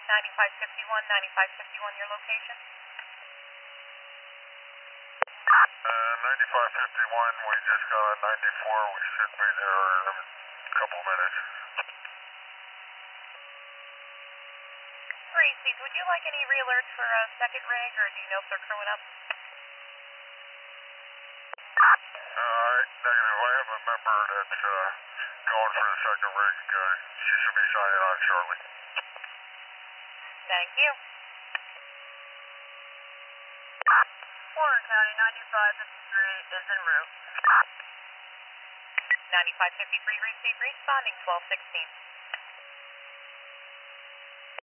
9551, 9551, your location? 9551, we just got a 94. We should be there in a couple minutes. Reese's, would you like any re-alerts for a second rig, or do you know if they're crewing up? Alright, negative. I have a member that's going for the second rig. She should be signing on shortly. Thank you. Warren County 9553 is en route. 9553, receive, responding 1216.